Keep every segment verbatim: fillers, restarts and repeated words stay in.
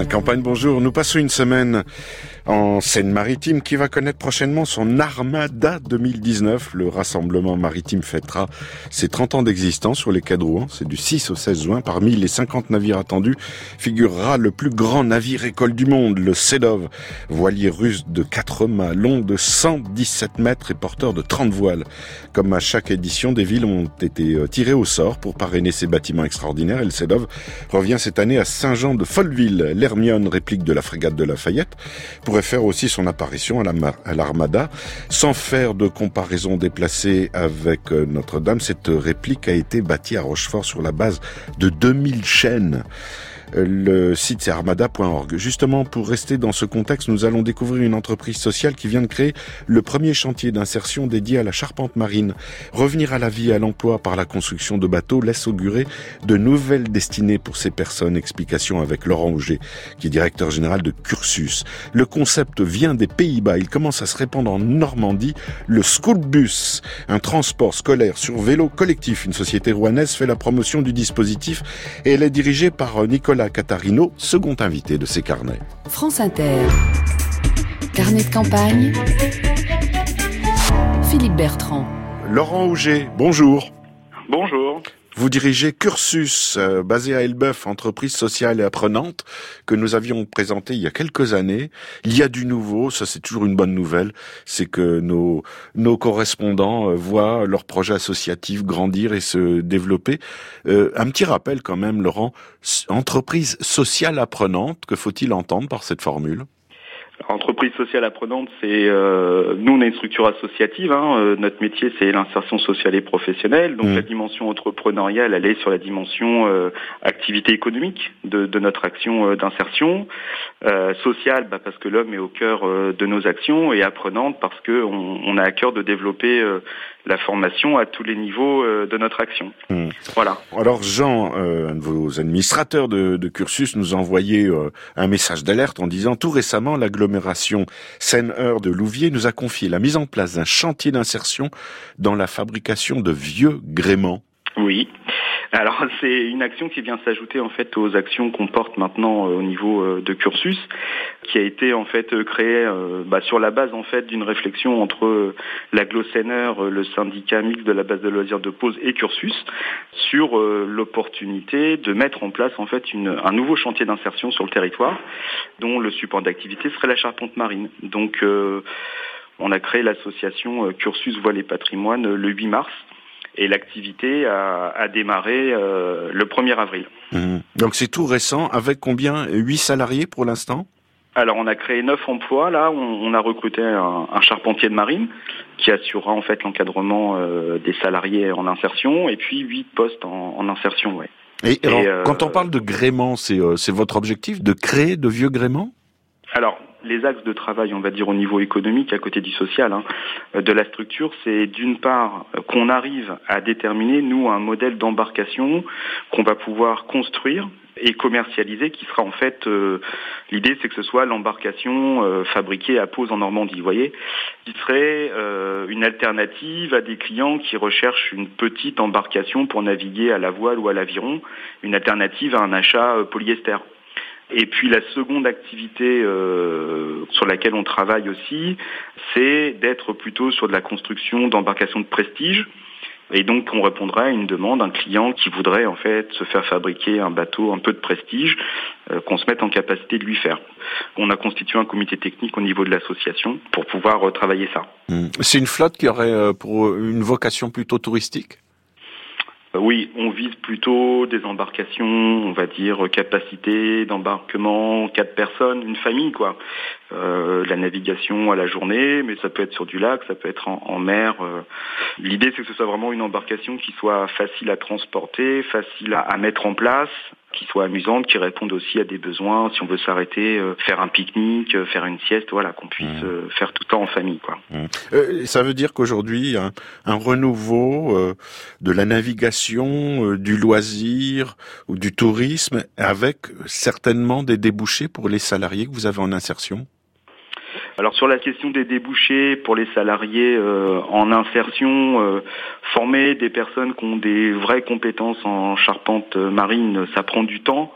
Campagne, bonjour. Nous passons une semaine en Seine-Maritime qui va connaître prochainement son Armada deux mille dix-neuf. Le rassemblement maritime fêtera ses trente ans d'existence sur les quais de Rouen. C'est du six au seize juin. Parmi les cinquante navires attendus figurera le plus grand navire école du monde, le Sedov, voilier russe de quatre mâts, long de cent dix-sept mètres et porteur de trente voiles. Comme à chaque édition, des villes ont été tirées au sort pour parrainer ces bâtiments extraordinaires. Et le Sedov revient cette année à Saint-Jean-de-Folleville. L'Hermione, réplique de la frégate de Lafayette, pourrait faire aussi son apparition à, la mar- à l'Armada. Sans faire de comparaison déplacée avec Notre-Dame, cette réplique a été bâtie à Rochefort sur la base de deux mille chaînes. Le site c'est armada point org. Justement, pour rester dans ce contexte, nous allons découvrir une entreprise sociale qui vient de créer le premier chantier d'insertion dédié à la charpente marine. Revenir à la vie et à l'emploi par la construction de bateaux laisse augurer de nouvelles destinées pour ces personnes. Explication avec Laurent Auger, qui est directeur général de Cursus. Le concept vient des Pays-Bas. Il commence à se répandre en Normandie. Le Schoolbus, un transport scolaire sur vélo collectif. Une société rouennaise fait la promotion du dispositif et elle est dirigée par Nicolas Catarino, second invité de ces carnets. France Inter. Carnet de campagne. Philippe Bertrand. Laurent Auger, bonjour. Bonjour. Vous dirigez Cursus, euh, basé à Elbeuf, entreprise sociale et apprenante, que nous avions présenté il y a quelques années. Il y a du nouveau, ça c'est toujours une bonne nouvelle, c'est que nos nos correspondants euh, voient leur projet associatif grandir et se développer. Euh, un petit rappel quand même, Laurent, entreprise sociale apprenante, que faut-il entendre par cette formule ? Entreprise sociale apprenante, c'est euh, nous on est une structure associative. Hein, euh, notre métier c'est l'insertion sociale et professionnelle. Donc mmh. la dimension entrepreneuriale, elle est sur la dimension euh, activité économique de, de notre action euh, d'insertion euh, sociale, bah, parce que l'homme est au cœur euh, de nos actions, et apprenante parce que on, on a à cœur de développer euh, la formation à tous les niveaux euh, de notre action. Mmh. Voilà. Alors Jean, euh, un de vos administrateurs de, de Cursus, nous a envoyé euh, un message d'alerte en disant tout récemment l'agglomération Seine-Eure de Louviers nous a confié la mise en place d'un chantier d'insertion dans la fabrication de vieux gréements. Oui. Alors c'est une action qui vient s'ajouter en fait aux actions qu'on porte maintenant euh, au niveau euh, de Cursus, qui a été en fait créée euh, bah, sur la base en fait d'une réflexion entre euh, l'agglo Seine-Eure, euh, le syndicat mixte de la base de loisirs de Pose et Cursus, sur euh, l'opportunité de mettre en place en fait une, un nouveau chantier d'insertion sur le territoire, dont le support d'activité serait la charpente marine. Donc euh, on a créé l'association euh, Cursus Voile et Patrimoine euh, le huit mars. Et l'activité a, a démarré euh, le premier avril. Mmh. Donc c'est tout récent, avec combien ? huit salariés pour l'instant ? Alors on a créé neuf emplois, là, on, on a recruté un, un charpentier de marine qui assurera en fait l'encadrement euh, des salariés en insertion, et puis huit postes en, en insertion, ouais. Et, et alors, euh, quand on parle de gréement, c'est, euh, c'est votre objectif de créer de vieux gréements ? Alors, les axes de travail, on va dire au niveau économique, à côté du social, hein, de la structure, c'est d'une part qu'on arrive à déterminer, nous, un modèle d'embarcation qu'on va pouvoir construire et commercialiser, qui sera en fait, euh, l'idée c'est que ce soit l'embarcation euh, fabriquée à Pose en Normandie, vous voyez, qui serait euh, une alternative à des clients qui recherchent une petite embarcation pour naviguer à la voile ou à l'aviron, une alternative à un achat euh, polyester. Et puis la seconde activité euh, sur laquelle on travaille aussi, c'est d'être plutôt sur de la construction d'embarcations de prestige. Et donc on répondrait à une demande d'un client qui voudrait en fait se faire fabriquer un bateau un peu de prestige, euh, qu'on se mette en capacité de lui faire. On a constitué un comité technique au niveau de l'association pour pouvoir euh, travailler ça. C'est une flotte qui aurait euh, pour une vocation plutôt touristique ? Oui, on vise plutôt des embarcations, on va dire capacité d'embarquement, quatre personnes, une famille quoi. Euh, la navigation à la journée, mais ça peut être sur du lac, ça peut être en, en mer. Euh. L'idée c'est que ce soit vraiment une embarcation qui soit facile à transporter, facile à, à mettre en place, qui soit amusante, qui réponde aussi à des besoins, si on veut s'arrêter, euh, faire un pique-nique, euh, faire une sieste, voilà, qu'on puisse euh, faire tout le temps en famille, quoi. Mmh. Euh, ça veut dire qu'aujourd'hui, un, un renouveau euh, de la navigation, euh, du loisir ou du tourisme, avec certainement des débouchés pour les salariés que vous avez en insertion ? Alors sur la question des débouchés pour les salariés euh, en insertion, euh, former des personnes qui ont des vraies compétences en charpente marine, ça prend du temps.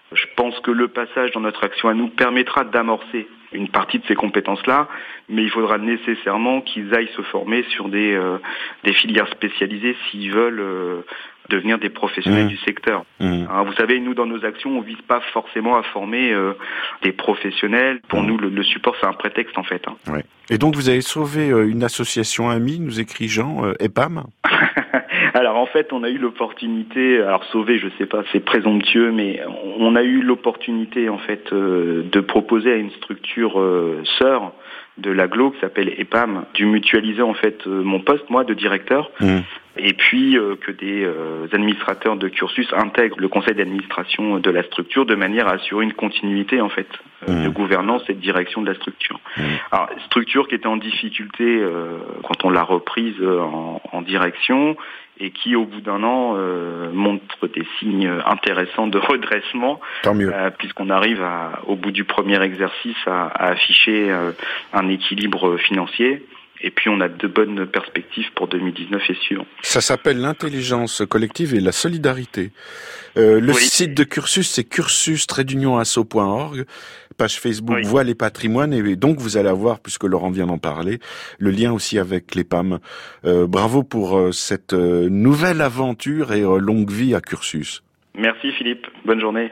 Je pense que le passage dans notre action à nous permettra d'amorcer une partie de ces compétences-là, mais il faudra nécessairement qu'ils aillent se former sur des, euh, des filières spécialisées s'ils veulent euh, devenir des professionnels mmh. du secteur. Mmh. Alors, vous savez, nous, dans nos actions, on vise pas forcément à former euh, des professionnels. Pour mmh. nous, le, le support, c'est un prétexte, en fait. Hein. Ouais. Et donc, vous avez sauvé euh, une association amie, nous écrit Jean, euh, E P A M. Alors en fait, on a eu l'opportunité, alors sauver, je sais pas, c'est présomptueux, mais on a eu l'opportunité en fait euh, de proposer à une structure euh, sœur de l'Agglo qui s'appelle E P A M, de mutualiser en fait euh, mon poste, moi, de directeur, mmh. et puis euh, que des euh, administrateurs de cursus intègrent le conseil d'administration de la structure de manière à assurer une continuité en fait euh, mmh. de gouvernance et de direction de la structure. Mmh. Alors structure qui était en difficulté euh, quand on l'a reprise euh, en, en direction, et qui, au bout d'un an, euh, montre des signes intéressants de redressement. Tant mieux. Euh, puisqu'on arrive, à, au bout du premier exercice, à, à afficher euh, un équilibre financier. Et puis, on a de bonnes perspectives pour deux mille dix-neuf et suivant. Ça s'appelle l'intelligence collective et la solidarité. Euh, le oui. site de Cursus, c'est cursus tiret d'union asso point org. Page Facebook, oui. Voile et patrimoine. Et donc, vous allez avoir, puisque Laurent vient d'en parler, le lien aussi avec l'E P A M. Euh, bravo pour euh, cette euh, nouvelle aventure et euh, longue vie à Cursus. Merci Philippe. Bonne journée.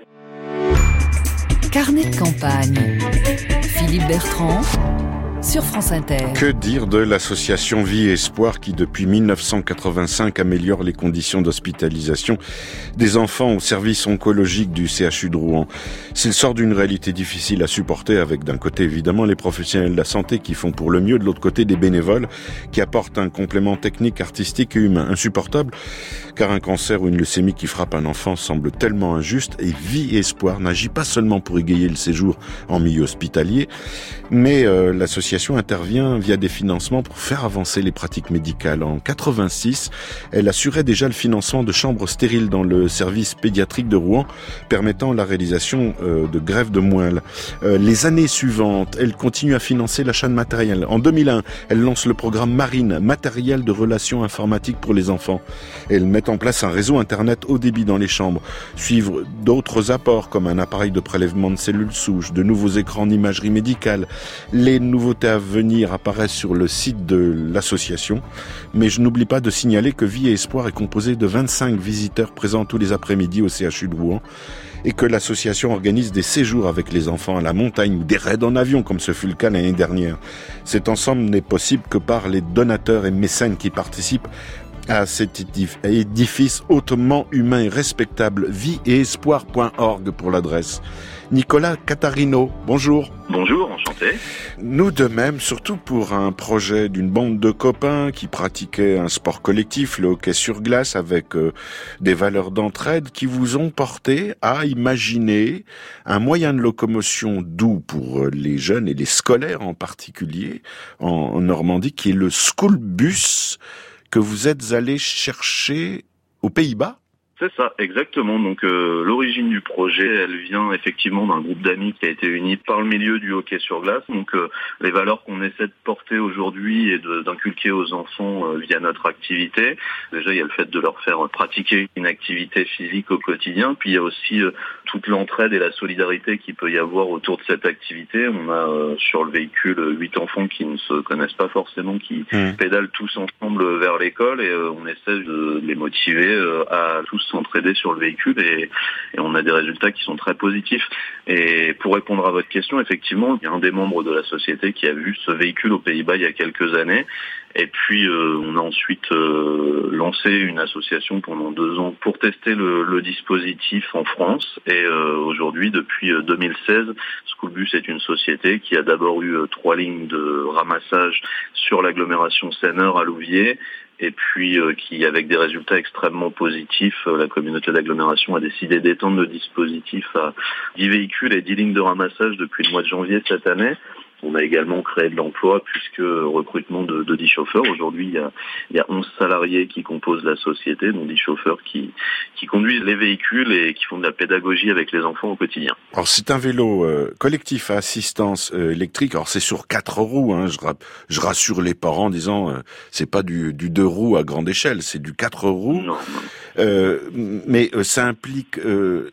Carnet de campagne. Philippe Bertrand. Sur France Inter. Que dire de l'association Vie et Espoir qui, depuis mille neuf cent quatre-vingt-cinq, améliore les conditions d'hospitalisation des enfants au service oncologique du C H U de Rouen. S'il sort d'une réalité difficile à supporter avec, d'un côté, évidemment, les professionnels de la santé qui font pour le mieux, de l'autre côté, des bénévoles qui apportent un complément technique, artistique et humain insupportable, car un cancer ou une leucémie qui frappe un enfant semble tellement injuste, et Vie et Espoir n'agit pas seulement pour égayer le séjour en milieu hospitalier, mais euh, l'association intervient via des financements pour faire avancer les pratiques médicales. En quatre-vingt-six, elle assurait déjà le financement de chambres stériles dans le service pédiatrique de Rouen, permettant la réalisation euh, de greffes de moelle. Euh, les années suivantes, elle continue à financer l'achat de matériel. En deux mille un, elle lance le programme Marine, matériel de relations informatiques pour les enfants. Elle met en place un réseau internet haut débit dans les chambres. Suivre d'autres apports comme un appareil de prélèvement de cellules souches, de nouveaux écrans d'imagerie médicale. Les nouveautés à venir apparaissent sur le site de l'association, mais je n'oublie pas de signaler que Vie et Espoir est composé de vingt-cinq visiteurs présents tous les après-midi au C H U de Rouen et que l'association organise des séjours avec les enfants à la montagne ou des raids en avion comme ce fut le cas l'année dernière. Cet ensemble n'est possible que par les donateurs et mécènes qui participent à cet édifice hautement humain et respectable. vie et espoir point org pour l'adresse. Nicolas Catarino, bonjour. Bonjour, enchanté. Nous de même, surtout pour un projet d'une bande de copains qui pratiquaient un sport collectif, le hockey sur glace, avec euh, des valeurs d'entraide qui vous ont porté à imaginer un moyen de locomotion doux pour les jeunes et les scolaires en particulier, en, en Normandie, qui est le school bus que vous êtes allé chercher aux Pays-Bas. C'est ça, exactement. Donc euh, l'origine du projet, elle vient effectivement d'un groupe d'amis qui a été uni par le milieu du hockey sur glace. Donc euh, les valeurs qu'on essaie de porter aujourd'hui et de, d'inculquer aux enfants euh, via notre activité. Déjà, il y a le fait de leur faire pratiquer une activité physique au quotidien. Puis il y a aussi euh, toute l'entraide et la solidarité qu'il peut y avoir autour de cette activité. On a euh, sur le véhicule huit enfants qui ne se connaissent pas forcément, qui mmh. pédalent tous ensemble vers l'école et euh, on essaie de les motiver euh, à tous s'entraider sur le véhicule et, et on a des résultats qui sont très positifs. Et pour répondre à votre question, effectivement, il y a un des membres de la société qui a vu ce véhicule aux Pays-Bas il y a quelques années. Et puis euh, on a ensuite euh, lancé une association pendant deux ans pour tester le, le dispositif en France. Et euh, aujourd'hui, depuis deux mille seize, Schoolbus est une société qui a d'abord eu euh, trois lignes de ramassage sur l'agglomération Seine-Nord à Louviers. Et puis euh, qui, avec des résultats extrêmement positifs, euh, la communauté d'agglomération a décidé d'étendre le dispositif à dix véhicules et dix lignes de ramassage depuis le mois de janvier cette année. On a également créé de l'emploi puisque recrutement de, de dix chauffeurs. Aujourd'hui, il y, a, il y a onze salariés qui composent la société, dont dix chauffeurs qui, qui conduisent les véhicules et qui font de la pédagogie avec les enfants au quotidien. Alors c'est un vélo euh, collectif à assistance euh, électrique. Alors c'est sur quatre roues. Hein. Je, ra- je rassure les parents en disant euh, c'est pas du, du deux roues à grande échelle, c'est du quatre roues. Non, non. Euh, mais euh, ça implique... Euh,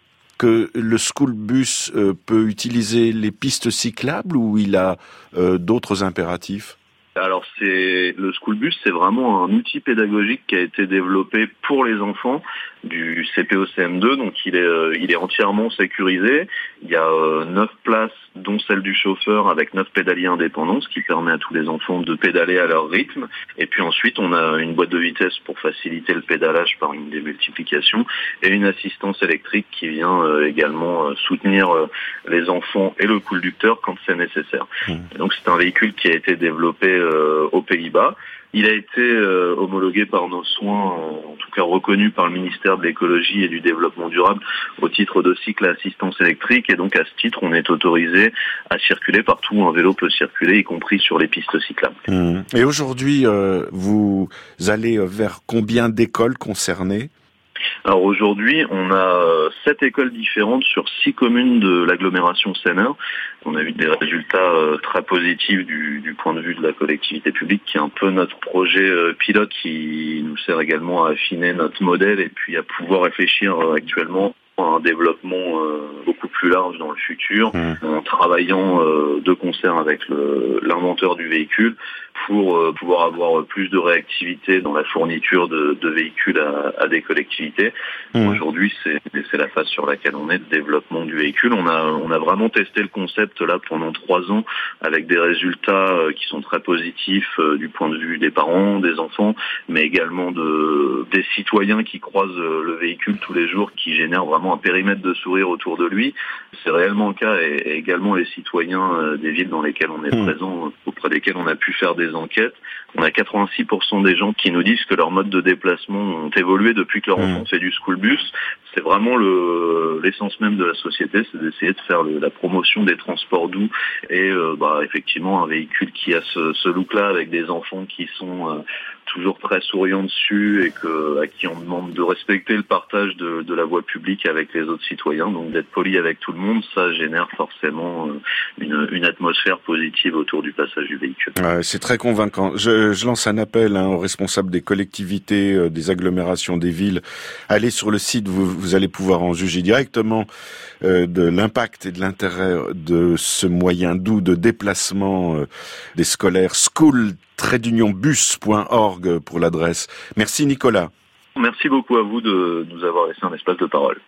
que le school bus euh, peut utiliser les pistes cyclables ou il a euh, d'autres impératifs ? Alors c'est le school bus, c'est vraiment un outil pédagogique qui a été développé pour les enfants du C P au C M deux, donc il est euh, il est entièrement sécurisé. Il y a euh, neuf places, dont celle du chauffeur, avec neuf pédaliers indépendants, ce qui permet à tous les enfants de pédaler à leur rythme. Et puis ensuite, on a une boîte de vitesse pour faciliter le pédalage par une démultiplication et une assistance électrique qui vient euh, également euh, soutenir euh, les enfants et le conducteur quand c'est nécessaire. Mmh. Et donc c'est un véhicule qui a été développé euh, aux Pays-Bas. Il a été euh, homologué par nos soins, euh, en tout cas reconnu par le ministère de l'écologie et du développement durable au titre de cycle à assistance électrique, et donc à ce titre on est autorisé à circuler partout où un vélo peut circuler, y compris sur les pistes cyclables. Mmh. Et aujourd'hui euh, vous allez vers combien d'écoles concernées ? Alors aujourd'hui, on a sept écoles différentes sur six communes de l'agglomération Seine-Nord. On a eu des résultats très positifs du, du point de vue de la collectivité publique, qui est un peu notre projet pilote, qui nous sert également à affiner notre modèle et puis à pouvoir réfléchir actuellement à un développement beaucoup plus large dans le futur, mmh. en travaillant de concert avec le, l'inventeur du véhicule pour euh, pouvoir avoir plus de réactivité dans la fourniture de, de véhicules à, à des collectivités. Mmh. Aujourd'hui, c'est, c'est la phase sur laquelle on est de développement du véhicule. On a, on a vraiment testé le concept là pendant trois ans avec des résultats euh, qui sont très positifs euh, du point de vue des parents, des enfants, mais également de, des citoyens qui croisent euh, le véhicule tous les jours, qui génèrent vraiment un périmètre de sourire autour de lui. C'est réellement le cas, et, et également les citoyens euh, des villes dans lesquelles on est mmh. présent, auprès desquels on a pu faire des enquêtes. On a quatre-vingt-six pour cent des gens qui nous disent que leurs modes de déplacement ont évolué depuis que leur enfant mmh. fait du school bus. C'est vraiment le, l'essence même de la société, c'est d'essayer de faire le, la promotion des transports doux et euh, bah, effectivement un véhicule qui a ce, ce look-là avec des enfants qui sont euh, toujours très souriants dessus et que, à qui on demande de respecter le partage de, de la voie publique avec les autres citoyens, donc d'être poli avec tout le monde, ça génère forcément une, une atmosphère positive autour du passage du véhicule. Ouais, c'est très convaincant. Je, je lance un appel hein, aux responsables des collectivités, euh, des agglomérations, des villes. Allez sur le site, vous, vous allez pouvoir en juger directement euh, de l'impact et de l'intérêt de ce moyen doux de déplacement euh, des scolaires. school tiret union bus point org pour l'adresse. Merci Nicolas. Merci beaucoup à vous de nous avoir laissé un espace de parole.